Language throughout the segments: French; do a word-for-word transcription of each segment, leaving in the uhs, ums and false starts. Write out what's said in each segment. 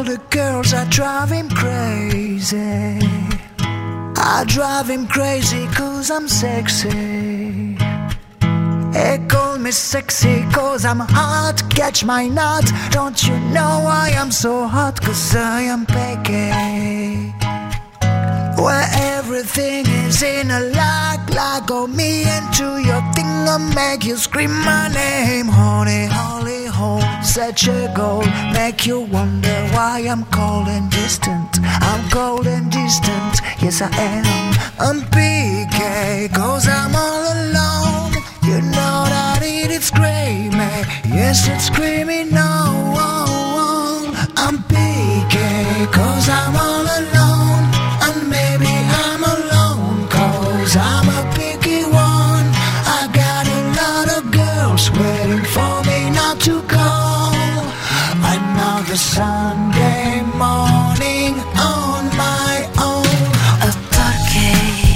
all the girls I drive him crazy. I drive him crazy cause I'm sexy. They call me sexy cause I'm hot. Catch my nut. Don't you know I am so hot? Cause I am picky. Where everything is in a lock. Lock on me into your thing. I'll make you scream my name. Honey, holy hole, such a goal. Make you wonder why I'm cold and distant. I'm cold and distant, yes I am. I'm P K cause I'm all alone. You know that it is screaming. Yes it's screaming no. I'm P K cause I'm all alone. And maybe I'm alone cause I'm a picky one. I got a lot of girls waiting for me not to call. Another Sunday morning on my own. Oh, ¿por qué?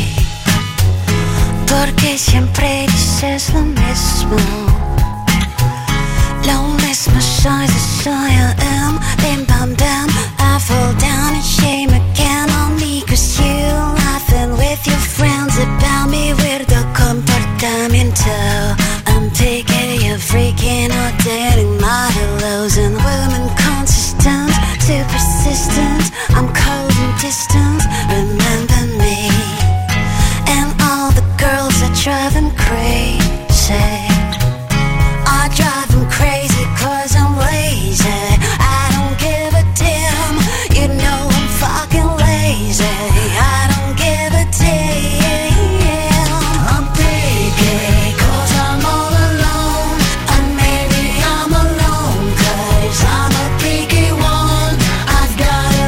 Porque siempre dices lo mismo. Lo mismo soy, the soy I am. Bim bam bam, I fall down and shame again on me. Cause you laughing with your friends about me. Weirdo comportamiento. I'm taking you freaking out, dating my hellos and women consistent, too persistent. I'm cold and distant, remember me. And all the girls that drive them crazy. I drive them crazy cause I'm lazy. I don't give a damn, you know I'm fucking lazy. I don't give a damn. I'm picky cause I'm all alone. And maybe I'm alone cause I'm a picky one. I've got a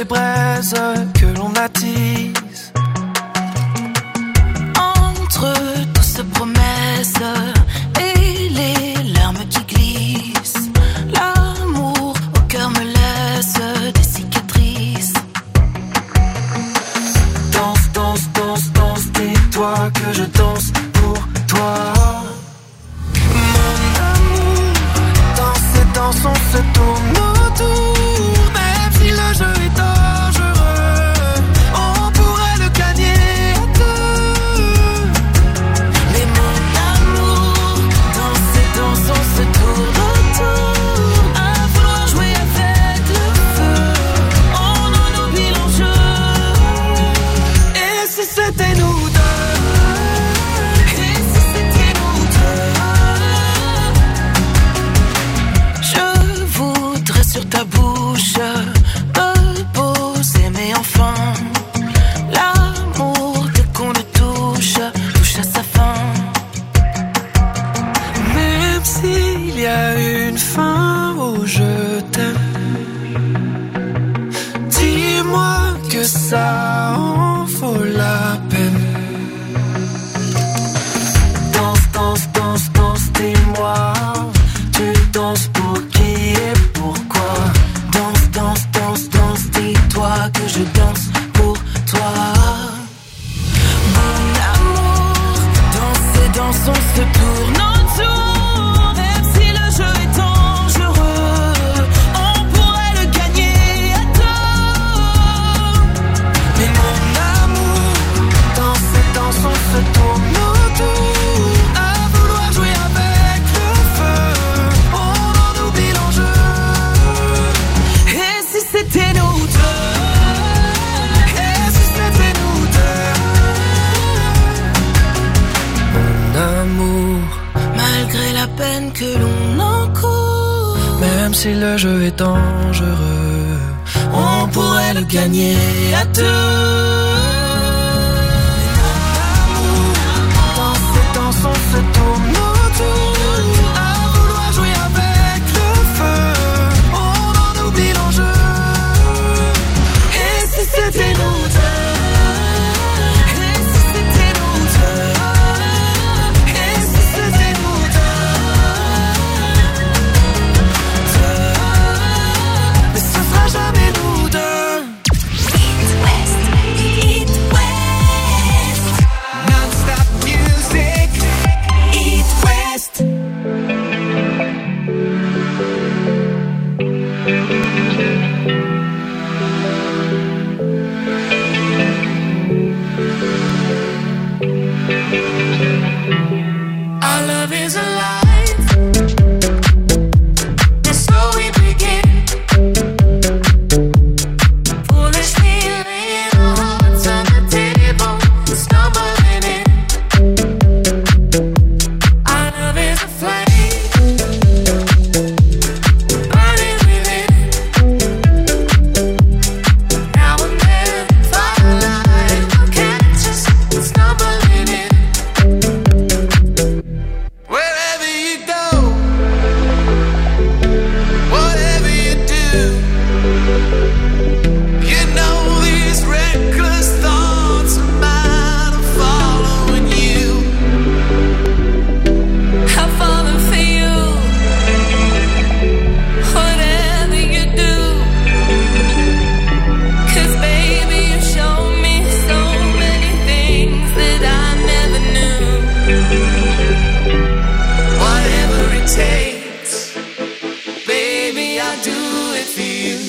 braises que l'on attise. Entre douces promesses et les larmes qui glissent, l'amour au cœur me laisse des cicatrices. Danse, danse, danse, danse, dis-toi que je danse pour toi. Mon amour, danse et danse, on se tourne autour. Même si le jeu est dangereux, on pourrait le gagner à deux. Mais mon amour, danse et danse, on se tourne autour. À vouloir jouer avec le feu, on en oublie l'enjeu. Et si c'était nous deux, et si c'était nous deux, je voudrais sur ta bouche me poser, mais enfin l'amour dès qu'on le touche touche à sa fin. Même s'il y a une fin où je t'aime, dis-moi que ça en vaut la peine. Danse, danse, danse, danse, dis-moi, tu danses pour qui et pourquoi? Danse, danse, danse, danse, dis-toi que je danse pour toi. Mon amour, danse et danse, on se tourne autour. Même si le jeu est dangereux, on pourrait le gagner à deux. Mais mon amour, danse et danse, on se tourne autour. À vouloir jouer avec le feu, on en oublie l'enjeu. Et si c'était nous deux, et si c'était nous deux, mon amour, malgré la peine que l'on encourt, même si le jeu est dangereux, on pourrait le gagner à deux. Danse et danse, on se tourne autour. À vouloir jouer avec le feu, on en oublie l'enjeu. Et si c'était nous deux, et si c'était nous deux, et si c'était nous deux, deux. Mais ce sera jamais nous deux. East West, East West, Non-stop music, East West. our love is alive, and so we begin. Foolishly laying our hearts on the table, stumbling in. Our love is a flame, burning within. Now and then, firelight will catch us, stumbling in. Wherever you go, whatever you do, you know these reckless thoughts of mine are following you. I'm falling for you, whatever you do. 'Cause baby, you show me so many things that I never knew. Whatever it takes, baby, I'll do it for you.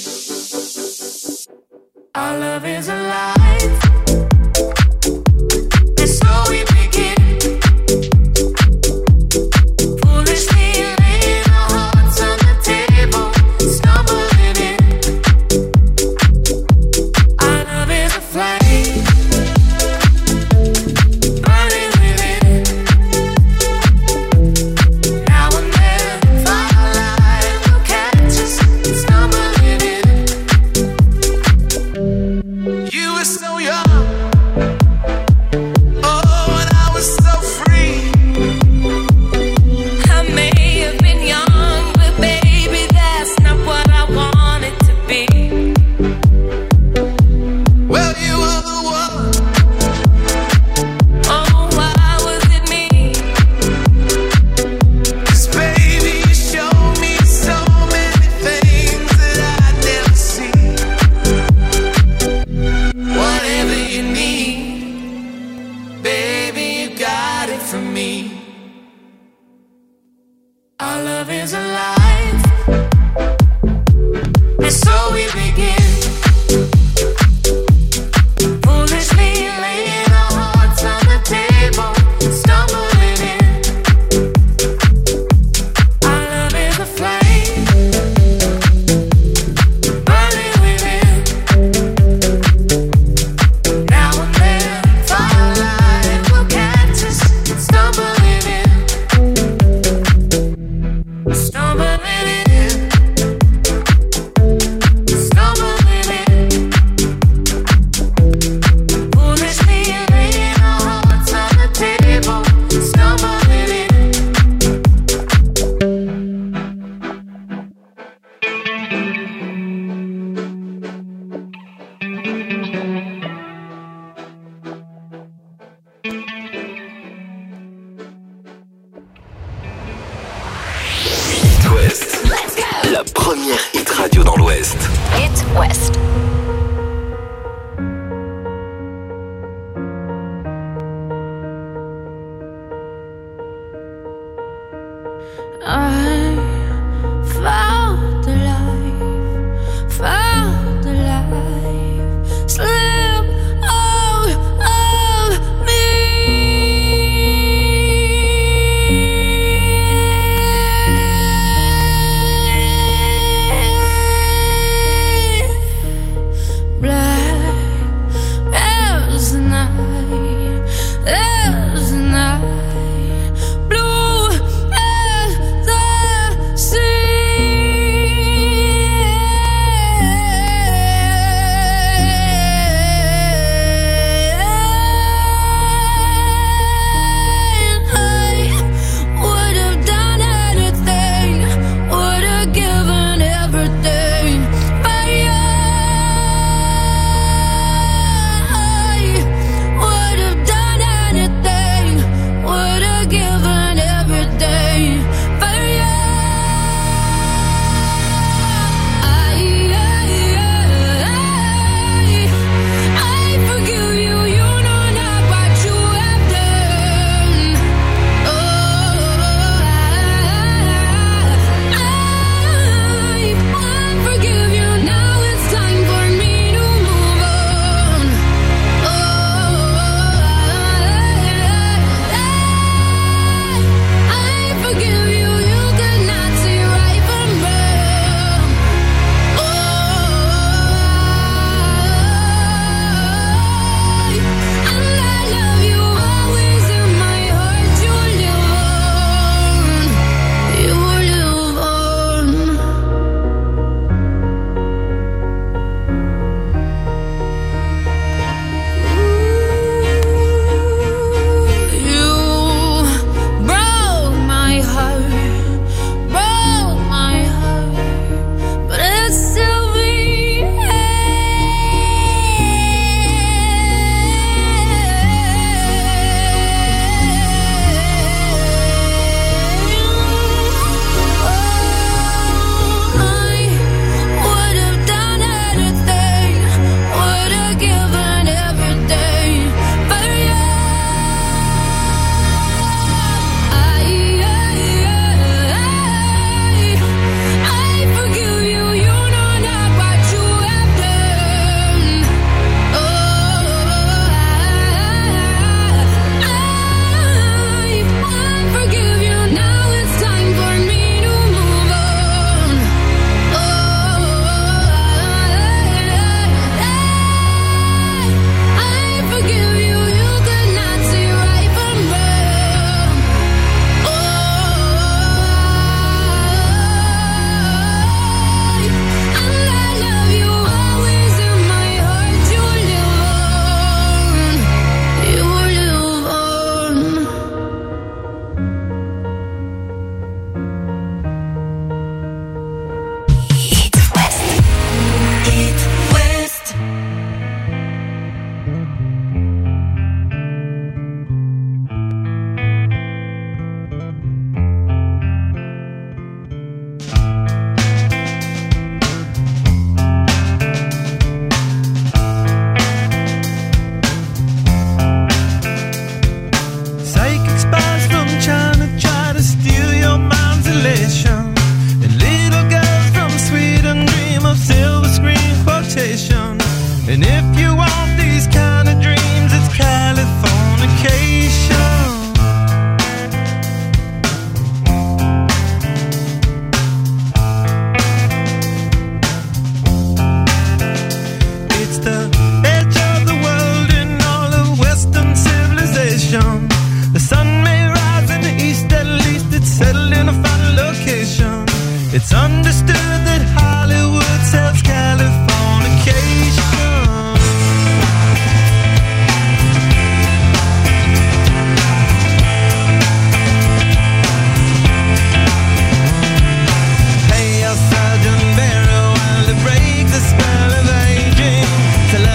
Our love is alive, and so we begin. Foolishly laying our hearts on the table, stumbling in. Our love is a flame, burning within. Now and then, firelight will catch us, stumbling in. You were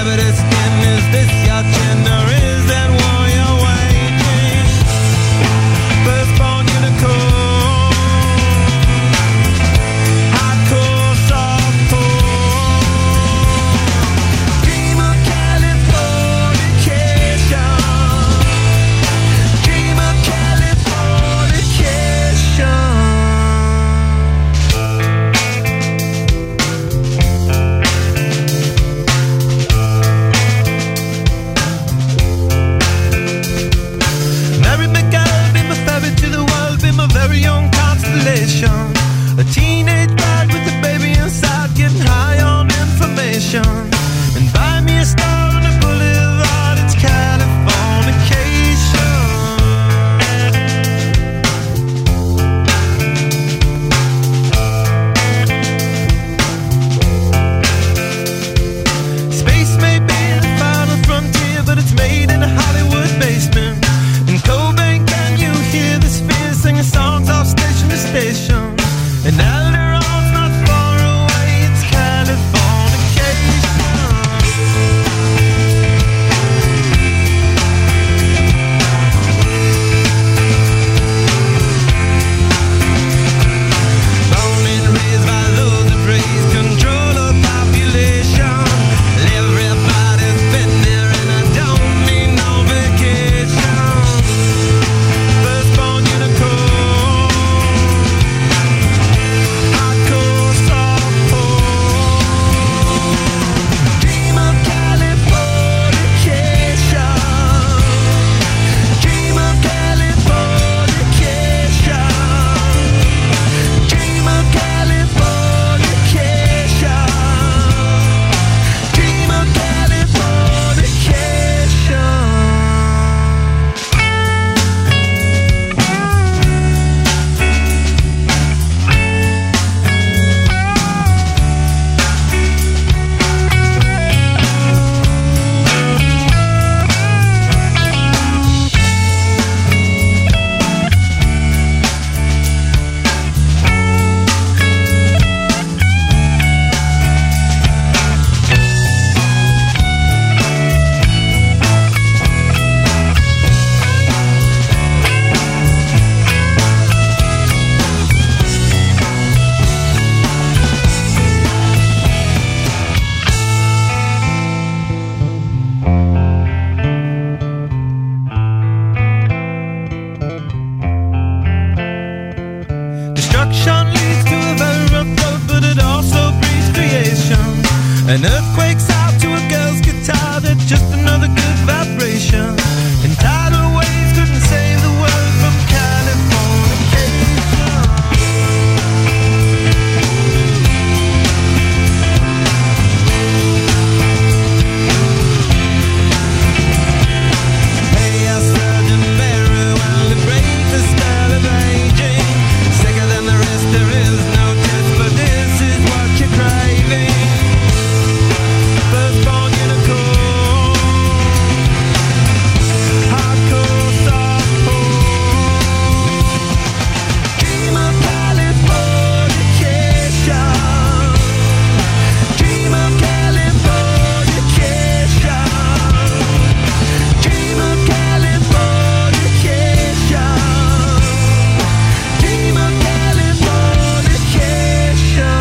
gravity skin. Is this your chin or is that war you're waging? Firstborn unicorn, hardcore softcore. Dream of Californication, dream of Californication. Mary McGill, be my ferry to the world, be my very own constellation. A teenage bride with a baby inside, getting high on information. And buy me a star on a boulevard, it's Californication. Space may be the final frontier, but it's made in a Hollywood basement. In Cobain, can you hear the spheres singing songs off station to station? And Alderon's not far away, it's Californication. Born and raised by those that praise control of population. Everybody's been there and I don't need no vacation. Firstborn unicorn, hardcore softcore. Dream of Californication, dream of Californication, dream of Californication, dream of Californication. Destruction leads to a very rough road, but it also breeds creation. An earthquake's out to a girl's guitar, that's just another good vibration. And tidal waves couldn't save the world from Californication. Hey, a Sergeant Barry, while the bravest style of aging. Sicker than the rest, there is no test, but this is what you're craving. Firstborn unicorn, hardcore softcore. Dream of Californication, dream of Californication, dream of Californication, dream of Californication.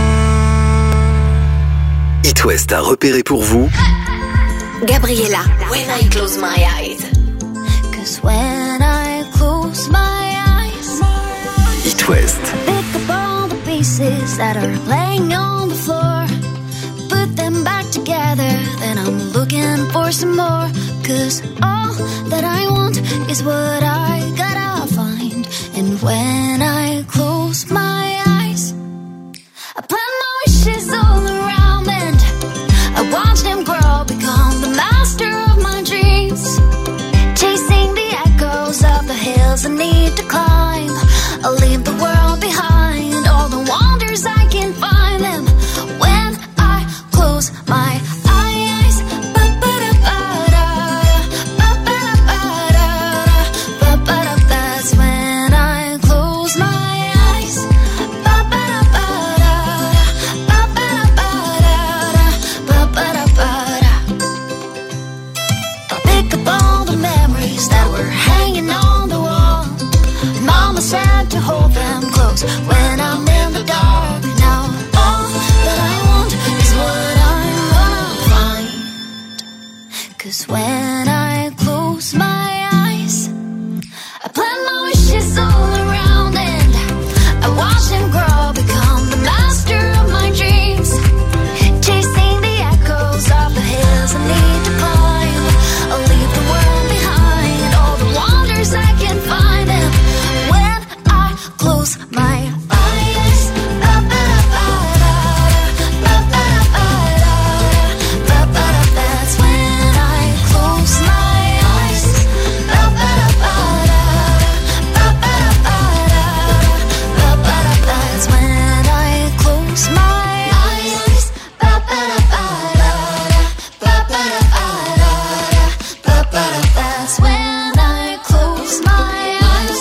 It West a repéré pour vous Gabriella, When I Close My Eyes. Cause when I close my eyes, It West. pick up all the pieces that are laying on the floor, put them back together, then I'm looking for some more. Cause all that I want is what I gotta find. And when I close my eyes, I plant my wishes all around and I watch them grow, become the master of my dreams. Chasing the echoes of the hills I need to climb. I'll leave the world behind, all the wonders I can find them when I close my eyes. Ba-ba-da-ba-da, ba-ba-da-ba-da, ba-ba-da. That's when I close 'Cause when I close my eyes, I plant my wishes all around and I watch them grow, become the master of my dreams, chasing the echoes of the hills I need to climb. I'll leave the world behind, all the wonders I can find, and when I close my eyes, that's when I close my eyes. That's when I close my eyes. That's when I close my eyes.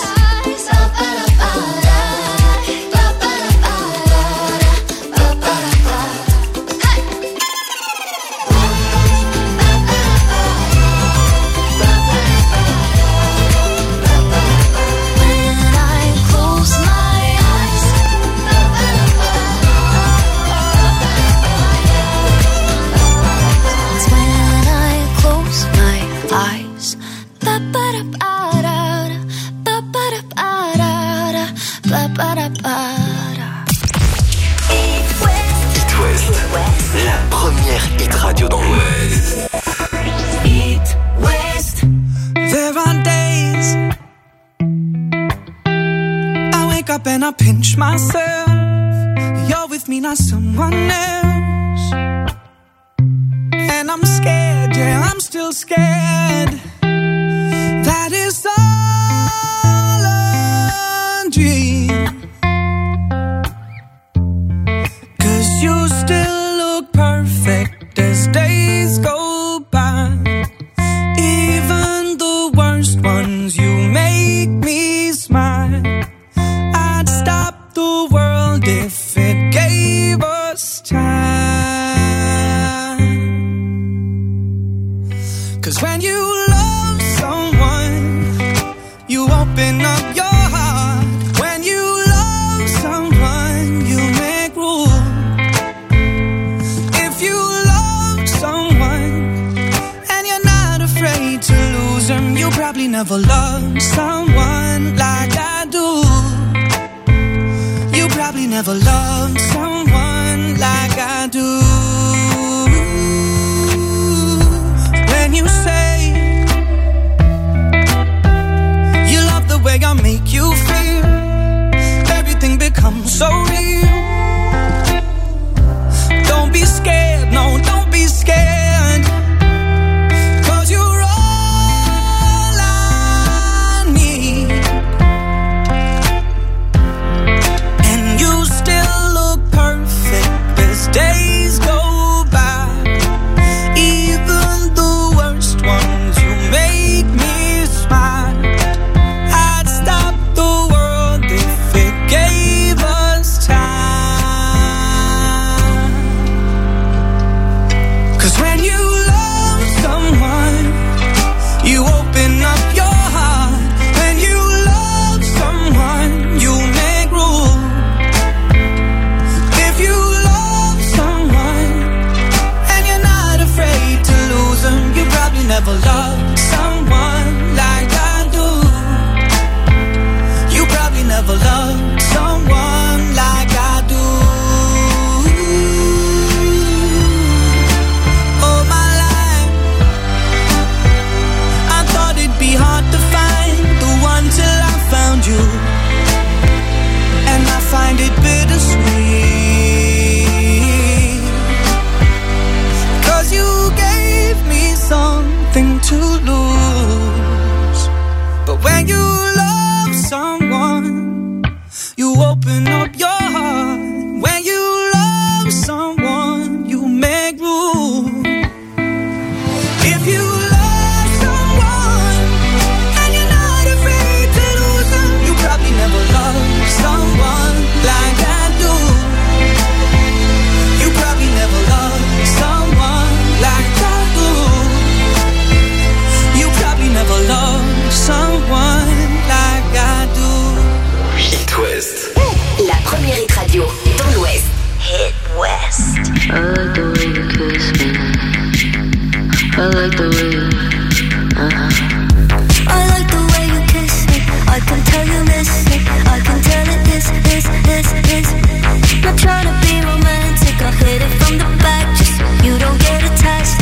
It West, la première hit radio dans l'Ouest. It West. There are days I wake up and I pinch myself. You're with me, not someone else. And I'm scared, yeah, I'm still scared. That is all a dream. 'Cause you still look perfect as days go by. Even the worst ones, you make me smile. I'd stop the world if it gave us time. 'Cause when you love someone, you open up your heart. When you love someone, you make room. If you love someone and you're not afraid to lose them, you probably never loved someone like I do. You probably never loved someone like I do. When you say you love the way I make you feel, everything becomes so real. Don't be scared, no, don't be scared. 'Cause you're all I need. And you still look perfect as days go by. Even the worst ones, you make me smile. I'd stop the world if it gave us time. 'Cause when you love someone, you open up your heart. When you love someone, you make room. If you love someone and you're not afraid to lose them, you probably never loved someone like I do. You probably never loved someone like I do. All my life, I thought it'd be hard to find the one till I found you. And I find it bittersweet. 'Cause you gave me something to lose. But when you love someone, you open up your heart. When you love someone, you make room. If you love someone and you're not afraid to lose them, you probably never loved someone like I do. You probably never loved someone like I do. You I like the way you, uh-huh. I like the way you kiss me. I can tell you miss me. I can tell it is, is, is, is. Not trying to be romantic. I'll hit it from the back just so you don't get attached.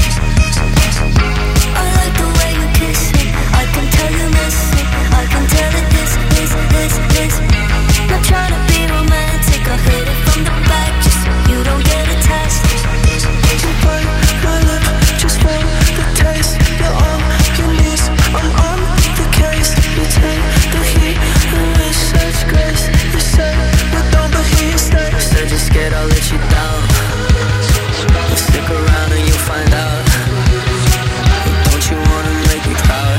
I like the way you kiss me. I can tell you miss me. I can tell it is, is, is, is. Not trying to be romantic. I'll hit it from the back just so you don't get attached. You bite my lip just for the taste. You're on your knees, I'm on the case. You take the heat and with such grace. You say you don't, but he stays. Said you're scared I'll let you down. Well, stick around and you'll find out. Don't you wanna make me proud?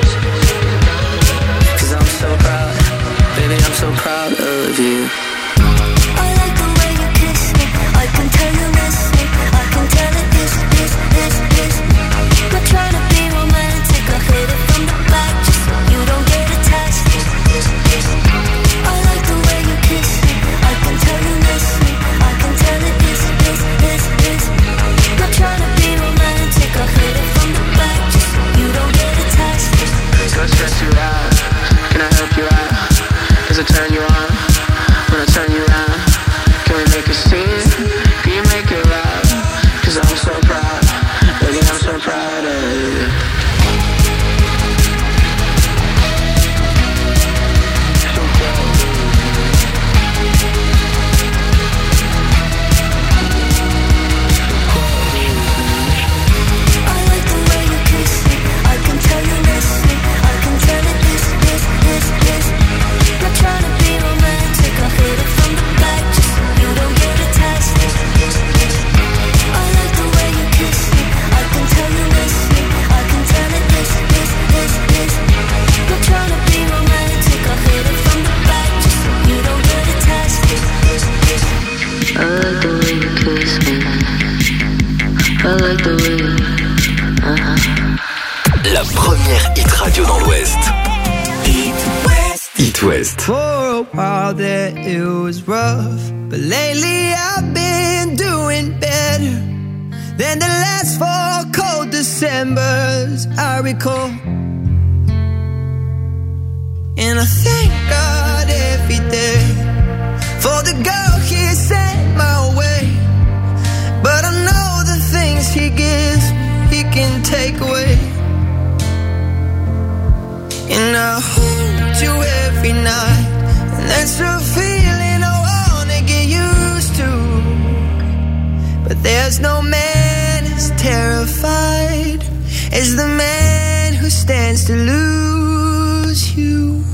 Cause I'm so proud, baby, I'm so proud of you. I like the way you kiss me. I can tell you miss me. I can tell it is, is, is, is. Not trying to be romantic. I'll hit it from the back just so you don't get attached. I like the way you kiss me. I can tell you miss me. I can tell it is, is, is, is. Not trying to be romantic. I'll hit it from the back just so you don't get attached. Go stress you out, can I help you out? Does it turn you on when I turn you around? Can we make a scene? Can you make it loud? Cause I'm so proud, baby, I'm so proud of you. So proud. I like the way you kiss me. I can tell you miss me. I can tell it is, is, is, is. Not trying to be romantic. I'll hit it from the back just so you don't get attached. I like the way you kiss me. I can tell you miss me. I can tell it is, is, is, is. Not trying to be romantic. I'll hit it from the back just so you don't get attached. I like the way you kiss me. I like the way you, uh-huh. La première hit radio dans l'Ouest. Hit West. For a while there it was rough, but lately I've been doing better than the last four cold Decembers I recall. And I thank God every day for the girl He sent my way. But I know the things He gives, He can take away. And I hold you every night, and that's a feeling I wanna get used to. But there's no man as terrified as the man who stands to lose you.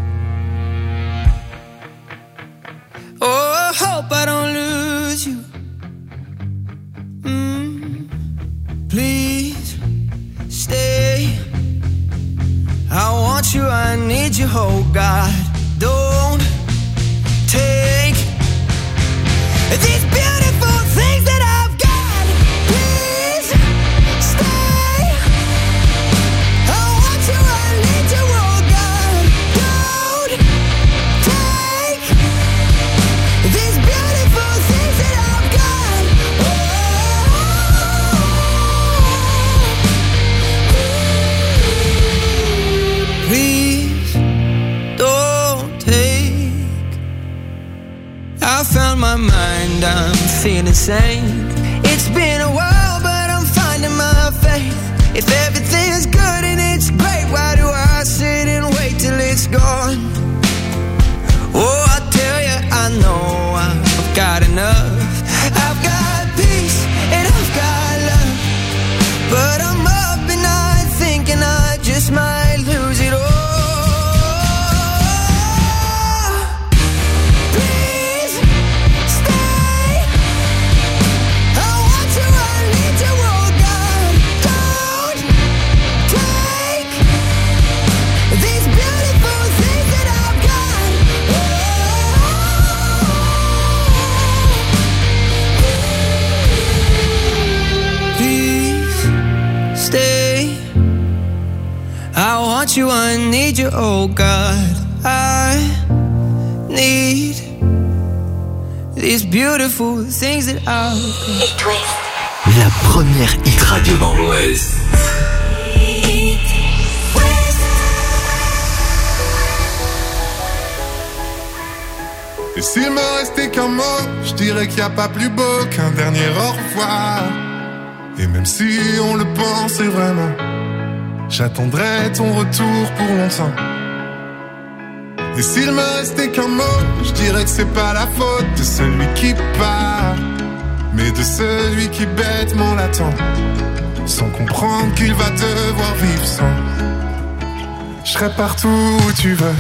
Oh, I hope I don't lose you. Mm, please stay. I want you, I need you, oh God. Don't take these beautiful things that I've got. Please stay. I want you, I need you, oh God. Don't take these beautiful things that I've got. Oh. Please don't take. I found my mind, I'm feeling sane. It's been a while, but I'm finding my faith. If everything's good and it's great, why do I sit and wait till it's gone? Oh, I tell you, I know I've got enough. I've got peace and I've got love, but I'm up and night thinking I just might lose it all. Please stay. I want you, I need you, oh God. Don't take these beautiful things that I've got. Please stay. I want you, I need you, oh God. I need these beautiful things that I've got. La première hit radio dans l'Ouest. s'il me restait qu'un mot, je dirais qu'il n'y a pas plus beau qu'un dernier au revoir. Et même si on le pensait vraiment, j'attendrai ton retour pour longtemps. Et s'il me restait qu'un mot, je dirais que c'est pas la faute de celui qui part, mais de celui qui bêtement l'attend, sans comprendre qu'il va devoir vivre sans. Je serai partout où tu veux,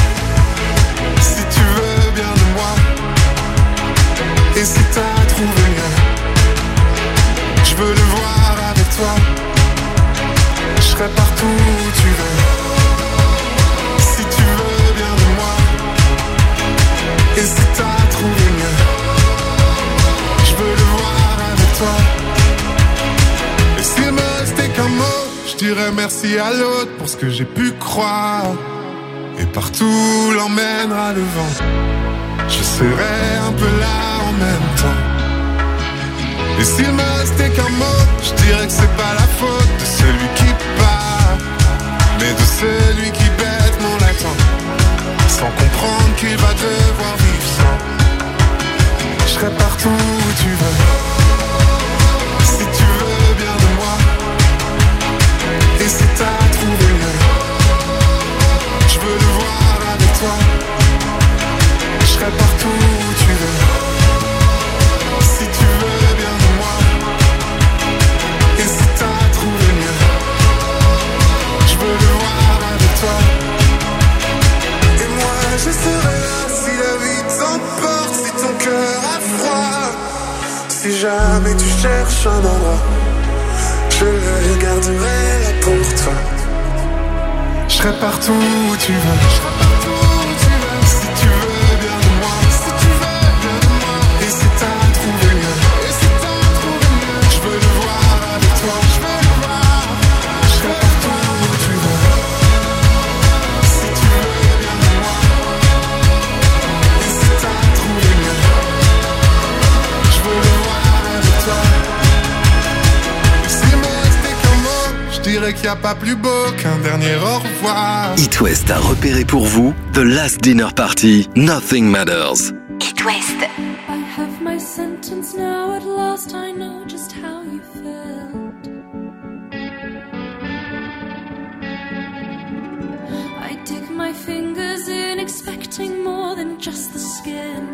si tu veux bien de moi. Et si t'as trouvé mieux, je veux le voir avec toi. Je serai partout où tu veux, si tu veux bien de moi. Et si t'as trouvé mieux, je veux le voir avec toi. Et s'il me restait qu'un mot, je dirais merci à l'autre pour ce que j'ai pu croire. Et partout l'emmènera le vent, je serai un peu là en même temps. Et s'il me restait qu'un mot, je dirais que c'est pas la faute de celui qui part, mais de celui qui bêtement l'attend, sans comprendre qu'il va devoir vivre sans. Je serai partout où tu veux, si tu veux bien de moi. Et si t'as trouvé mieux, je veux le voir avec toi. Je serai partout où tu veux, si tu veux bien de moi. Et si t'as trouvé mieux, je veux le voir avec toi. Et moi je serai là si la vie t'emporte, si ton cœur a froid. Si jamais tu cherches un endroit, je le garderai là pour toi. Je serai partout où tu veux, je serai partout où tu veux. Si tu veux bien de moi, si tu veux bien de moi. Et si t'as trouvé mieux, et si t'as trouvé mieux, je veux le voir avec toi, je veux le voir. Je serai partout où tu veux, si tu veux bien de moi. Et si t'as trouvé mieux, je veux le voir avec toi. Et s'il me restait qu'un mot, je dirais qu'il n'y a pas plus beau qu'un dernier au revoir. It West a repéré pour vous The Last Dinner Party, Nothing Matters. It West. I have my sentence now, at last I know just how you felt. I dig my fingers in, expecting more than just the skin.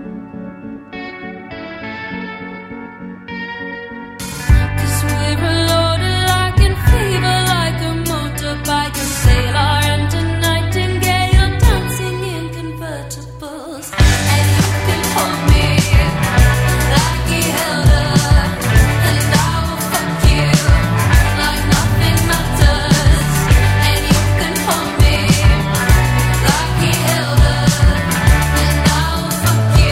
Cause we're a loaded like in fever, like a motorbike, a sailor and a nightingale, dancing in convertibles. And you can hold me like he held her, and I will fuck you like nothing matters. And you can hold me like he held her, and I will fuck you.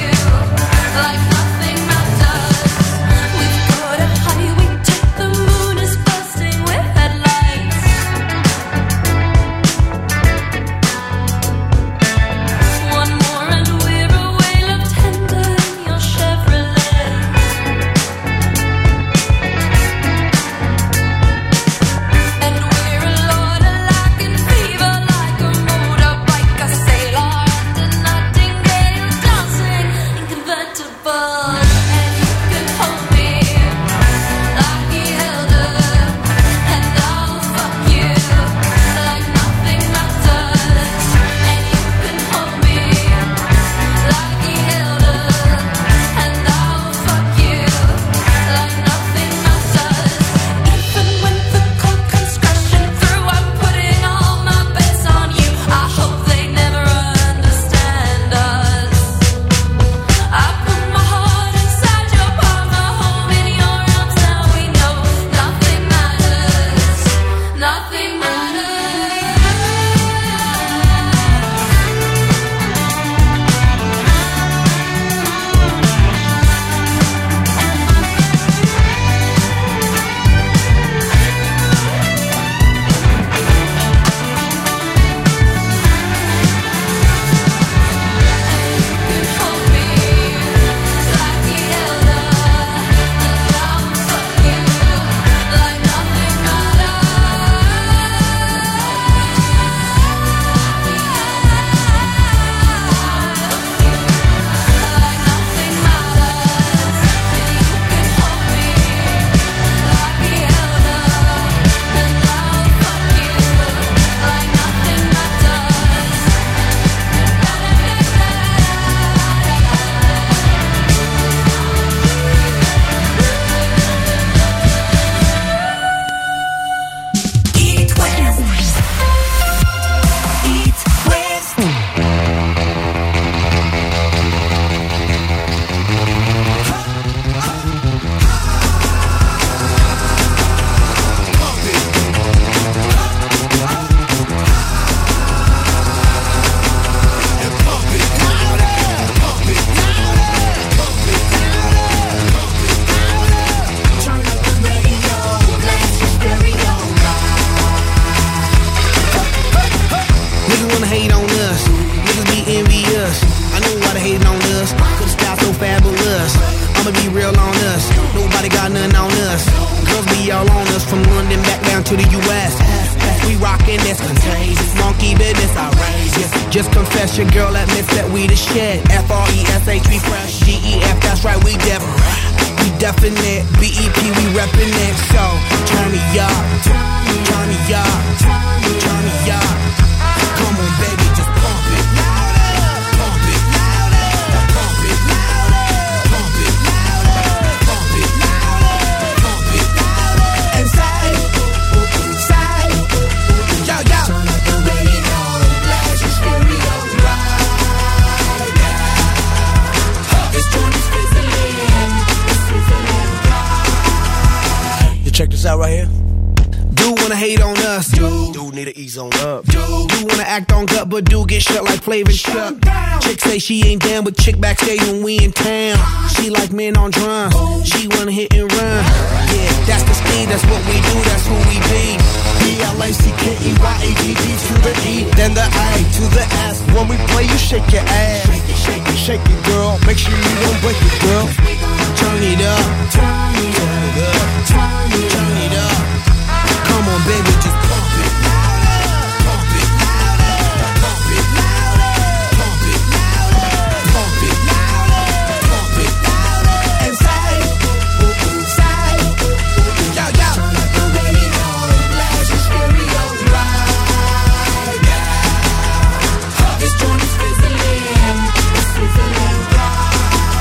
hate on us. Niggas be envious. I know why they hating on us. Cause the style so fabulous. I'ma be real on us. Nobody got nothing on us. Girls be all on us from London back down to the U S We rockin' this contagious. Monkey business outrageous. Just confess your girl admits that we the shit. F R E S H we fresh. G E F that's right we def. We definite. B E P we reppin' it. So turn me up. Turn me up. Turn me up. Come on baby just pump it. Pump it. Pump it. Pump it. Pump it. Pump it. And say, say, yo, yo. Turn up the radio, blast your stereo right now. This joint is fizzling, it's fizzling right. You check this out right here. Do wanna hate on us, dude. Do need to ease on up, dude. Do wanna act on gut, but do get shut like Flavor Chuck. Chick say she ain't down, but chick backstage when we in town. She like men on drum. She wanna hit and run. Yeah, that's the speed, that's what we do, that's who we be. B L A C K E Y A D D to the E, then the A to the S. When we play, you shake your ass. Shake it, shake it, shake it, girl. Make sure you don't break it, girl. Turn it up, turn it up, turn it up, turn it up. Come on, baby, just pump it. Pump it. Pump it. Pump it. Pump it. Pump it. And say, say, yo, yo. Turn up the radio, blast your stereo right now. This joint is fizzling, it's fizzling right.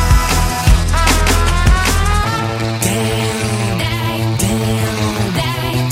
Damn, damn, damn,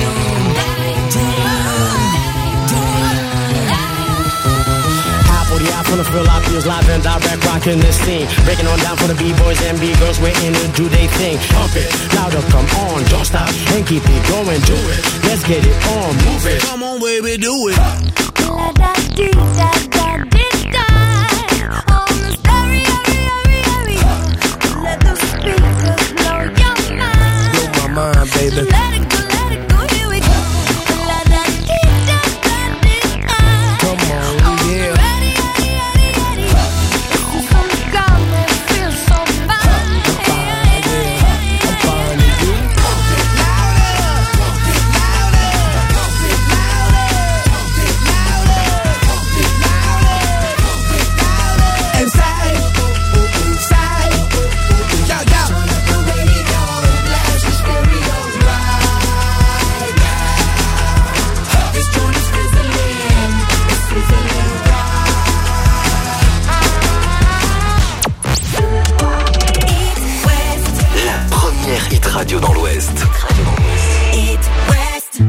from the Philadelphia feels live and direct, rocking this scene. Breaking on down for the B-boys and B-girls, we're in to do they thing. Pump it, louder, come on, don't stop, and keep it going, do it. Let's get it on, move it. Come on, baby, do it. La da dee da da dee da. On the stereo, let the speakers blow your mind. Blow my mind, baby. Let it go, let it go, here we go. La da dee da da dee da. Come on, yeah. Ready, ready, ready, ready. This is some gum that feels so fine. I'm fine, yeah. I'm fine with you. Pump it louder, pump it louder, pump it louder, pump it louder, pump it louder, pump it louder. And say, say, yo, yo. Turn up the radio, blast your stereo right now. This joint is fizzling, it's fizzling right. La première hit radio dans l'Ouest. It West.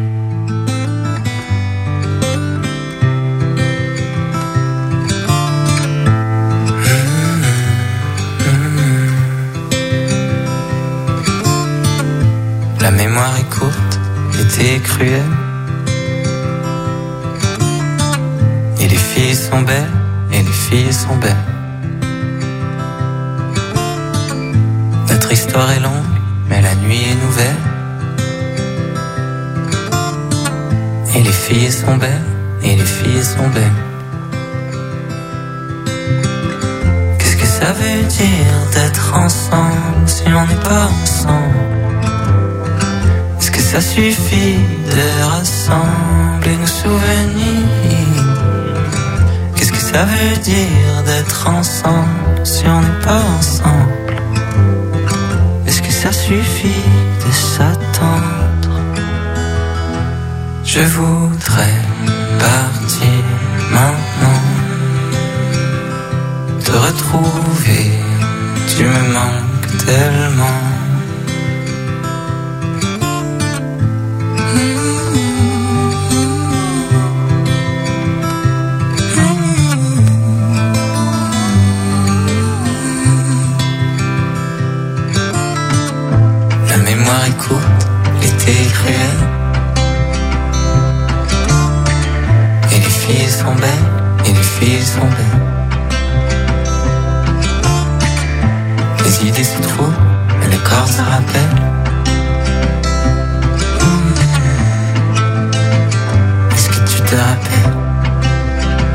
La mémoire est courte, l'été est cruel. Et les filles sont belles, et les filles sont belles. Notre histoire est longue, mais la nuit est nouvelle. Et les filles sont belles, et les filles sont belles. Qu'est-ce que ça veut dire d'être ensemble si on n'est pas ensemble? Est-ce que ça suffit de rassembler nos souvenirs? Qu'est-ce que ça veut dire d'être ensemble si on n'est pas ensemble? Est-ce que ça suffit de s'attendre? Je voudrais partir maintenant, te retrouver, tu me manques tellement. La mémoire est courte, l'été est cruel. Et les filles sont belles, et les filles sont belles. Les idées se trouvent, mais le corps se rappelle. Est-ce que tu te rappelles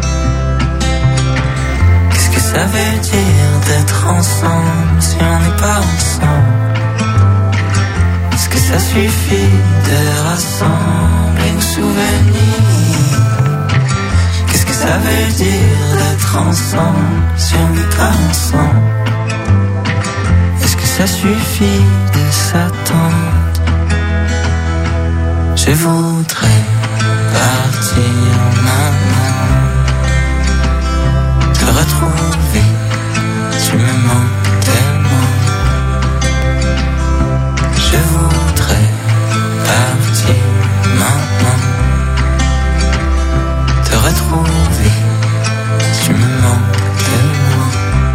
d'être ensemble si on n'est pas ensemble? Est-ce que ça suffit de rassembler nos souvenirs? Qu'est-ce que ça veut dire d'être ensemble si on n'est pas ensemble? Est-ce que ça suffit de s'attendre? Je voudrais partir maintenant, te retrouver, tu me manques tellement. Je voudrais partir maintenant, te retrouver, tu me manques tellement.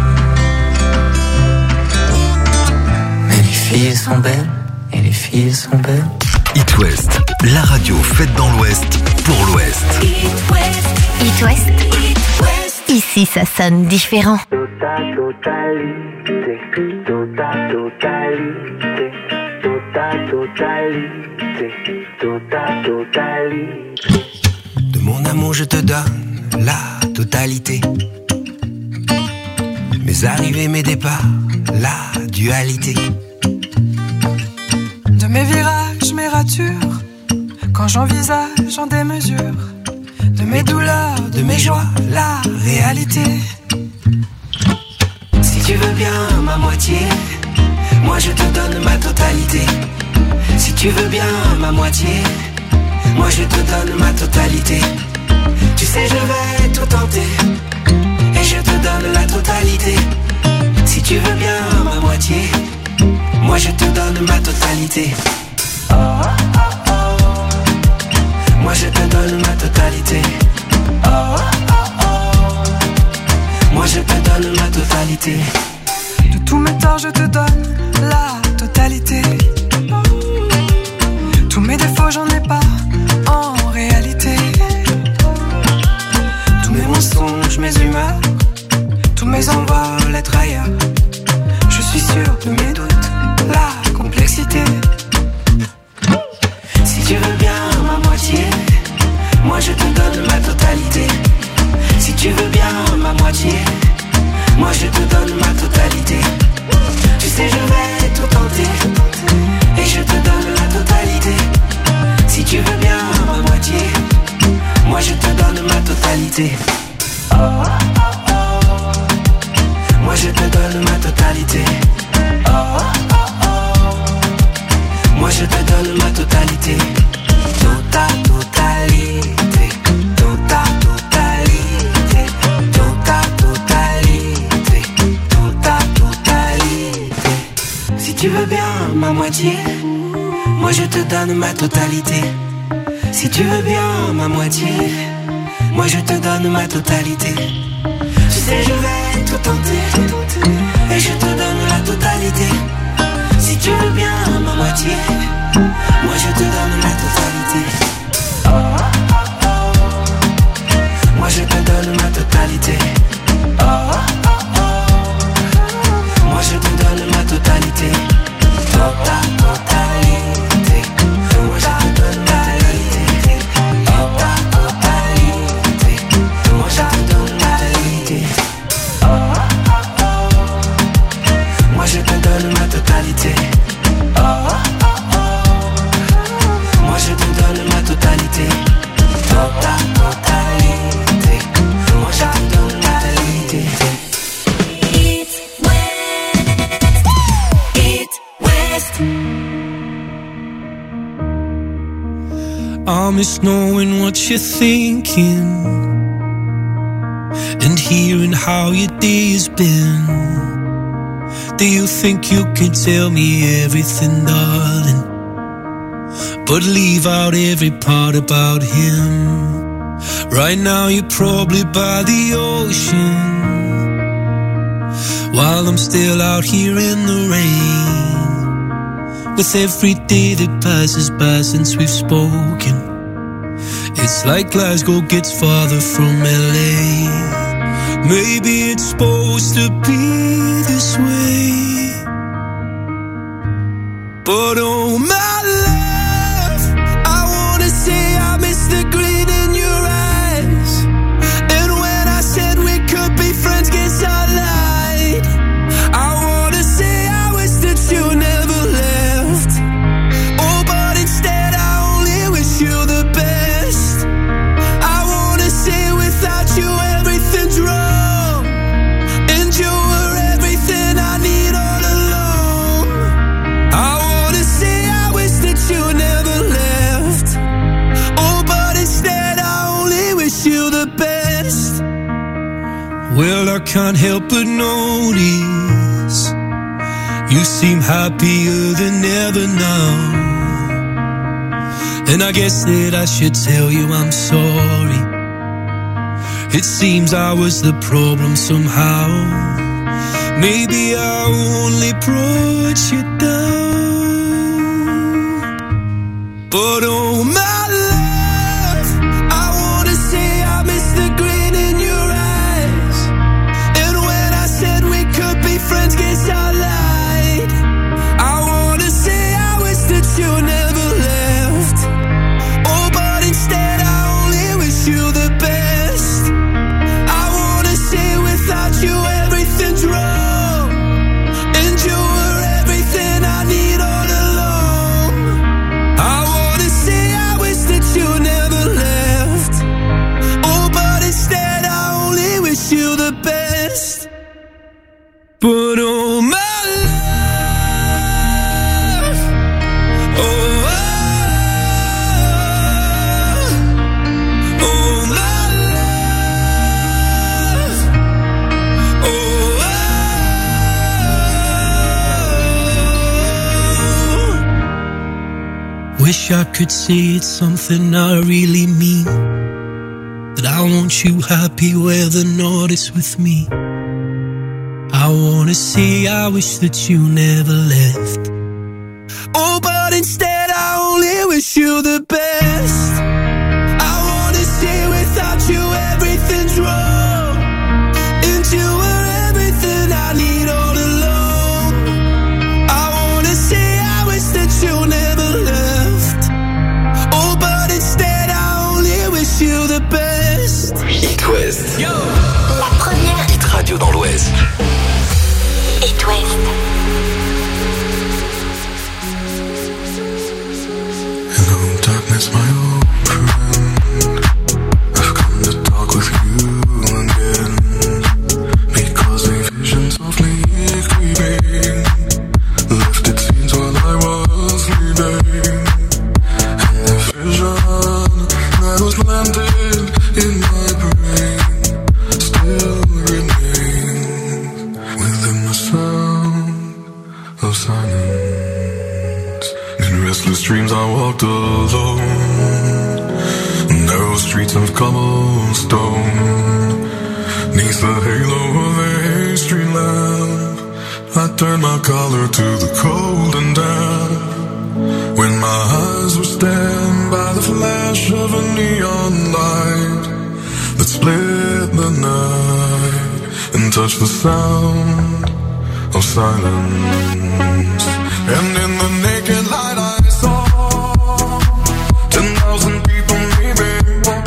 Mais les filles sont belles, et les filles sont belles. It West, la radio faite dans l'Ouest, pour l'Ouest. It West. It West. It West. Ici, ça sonne différent. Tota totalité, tota totalité, tota totalité, tota totalité. De mon amour, je te donne la totalité. Mes arrivées, mes départs, la dualité. De mes virages, mes ratures, quand j'envisage en démesure, de mes douleurs, de mes joies, la réalité. Si tu veux bien ma moitié, moi je te donne ma totalité. Si tu veux bien ma moitié, moi je te donne ma totalité. Tu sais je vais tout tenter, et je te donne la totalité. Si tu veux bien ma moitié, moi je te donne ma totalité. Oh, oh, oh, oh. Moi je te donne ma totalité. Oh, oh, oh. Moi je te donne ma totalité. De tous mes torts je te donne la totalité. Tous mes défauts j'en ai pas en réalité. Tous mes mensonges, mes humeurs, tous mes envols, être ailleurs. Je suis sûr de mes doutes, la complexité. Si tu veux bien ma moitié, moi je te donne ma totalité. Si tu veux bien ma moitié, moi je te donne ma totalité. Tu sais je vais tout tenter, et je te donne la totalité. Si tu veux bien ma moitié, moi je te donne ma totalité. Oh, oh, oh. Moi je te donne ma totalité. Oh, oh, oh. Moi je te donne ma totalité. Tota totalité, tota totalité, tota totalité, tota totalité. Si tu veux bien ma moitié, moi je te donne ma totalité. Si tu veux bien ma moitié, moi je te donne ma totalité. Tu sais je vais tout tenter, et je te donne la totalité. Si tu veux bien ma moitié, moi je te donne la totalité. Oh, oh, oh. Moi je te donne ma totalité. Oh, oh, oh. Moi je te donne ma totalité. Tota totalité. Moi je te donne ma totalité. Tota totalité. Moi je te donne ma totalité. Oh, oh, oh. Moi je te donne ma totalité. Oh, oh, oh. Moi je te donne ma totalité. Tota totalité. Moi je te donne ma totalité. It West. It West. I miss knowing what you're thinking and hearing how your day has been. Do you think you can tell me everything, darling, but leave out every part about him? Right now you're probably by the ocean, while I'm still out here in the rain. With every day that passes by since we've spoken, it's like Glasgow gets farther from L A. Maybe it's supposed to be this way, but oh my love, I wanna say I miss the gleam in your eyes. And when I said we could be friends, guess I lied. Well, I can't help but notice you seem happier than ever now. And I guess that I should tell you I'm sorry. It seems I was the problem somehow. Maybe I only brought you down. But oh my love, I wanna say I miss the grin in your eyes. And when I said we could be friends, guess I lied. I wanna say I wish that you never left. Oh, but instead I only wish you the best. I wanna say without you everything's wrong, and you were everything I need all along. I wanna say I wish that you never left. Oh, but instead I only wish you the best. But oh my love, oh, oh, oh my love, oh, oh. Wish I could say it's something I really mean, that I want you happy where the north is with me. I wanna say I wish that you never left. Oh, but instead I only wish you the best. I wanna say without you everything's wrong, and you were everything I need all along. I wanna say I wish that you never left. Oh, but instead I only wish you the best. It West. La première hit radio dans l'Ouest. It West. Hello, darkness, my old friend. I've come to talk with you again, because a vision softly creeping left its scenes while I was sleeping, and the vision that was planted in my brain still remains within the sound of silence. In restless dreams I walked alone, narrow streets of cobblestone, neath the halo of a street lamp. I turned my collar to the cold and damp, when my eyes were stabbed by the flash of a neon light that split the night and touched the sound of silence. And in the naked light I saw ten thousand people maybe,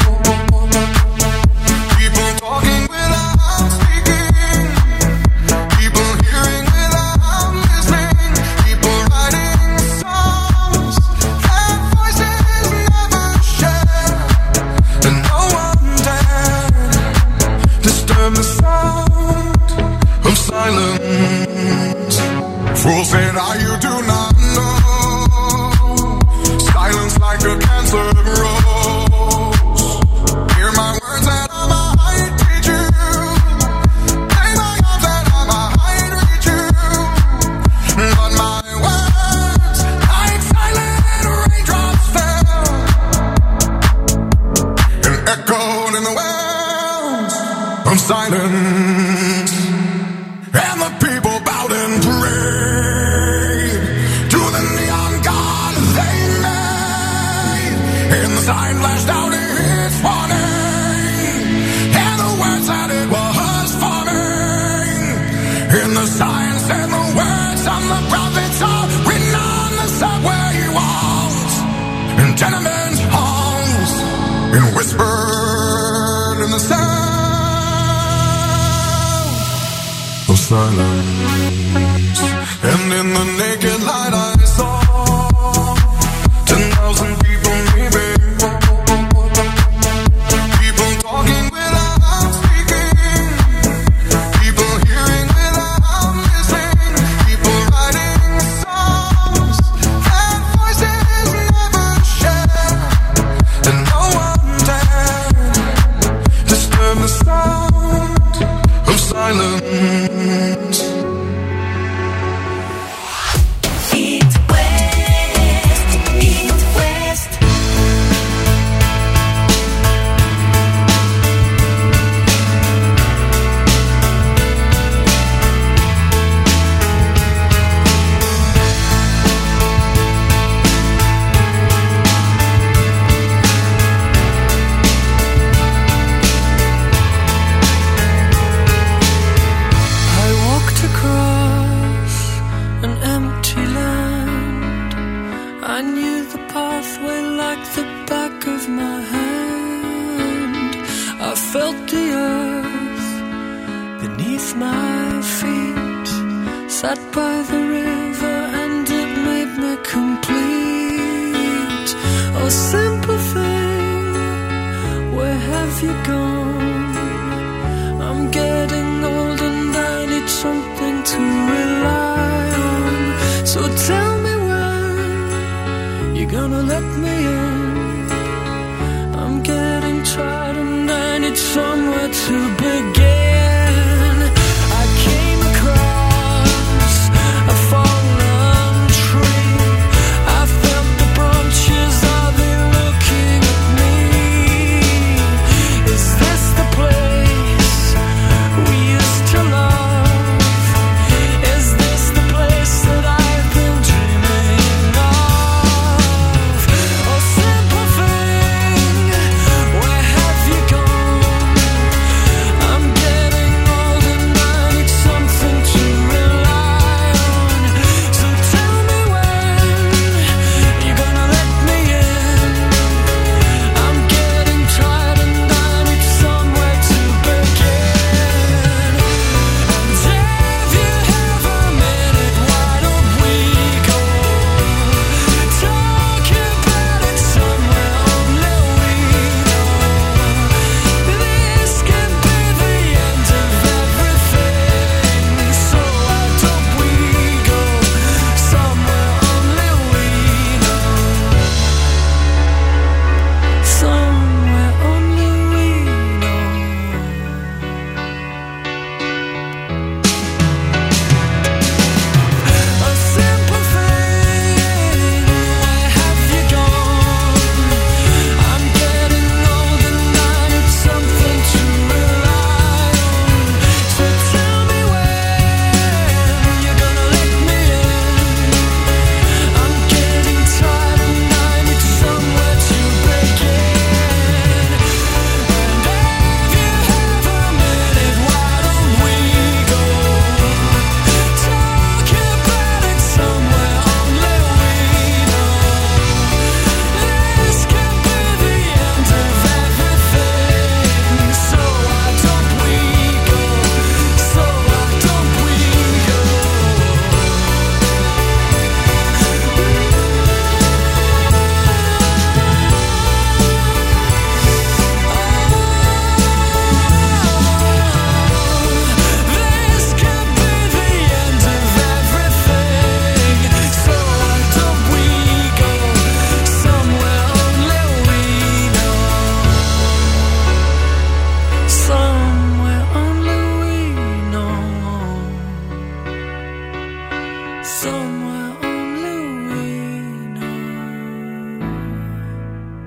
people talking without speaking, people hearing without listening, people writing songs that voices never share, and no one dared disturb the sound of silence. Fools said, "Ah, you do not know. Silence like a cancer grows. Hear my words that I might teach you. Lay my arms that I might reach you. But my words, like silent raindrops, fell and echoed in the wells of silence. And the people bowed and prayed to the neon god they made. And the sign flashed out its warning, and the words that it was forming. And the sign said the words on the prophets are written on the subway walls, in tenement halls, and whispered in the sound of silence. And in the naked light I saw ten thousand people maybe, people talking without speaking, people hearing without listening, people writing songs that voices never share, and no one dared disturb the sound with my feet, sat by the river and it made me complete. Oh, simple thing, where have you gone? I'm getting old and I need something to rely on. So tell me when you're gonna let me in. I'm getting tired and I need somewhere to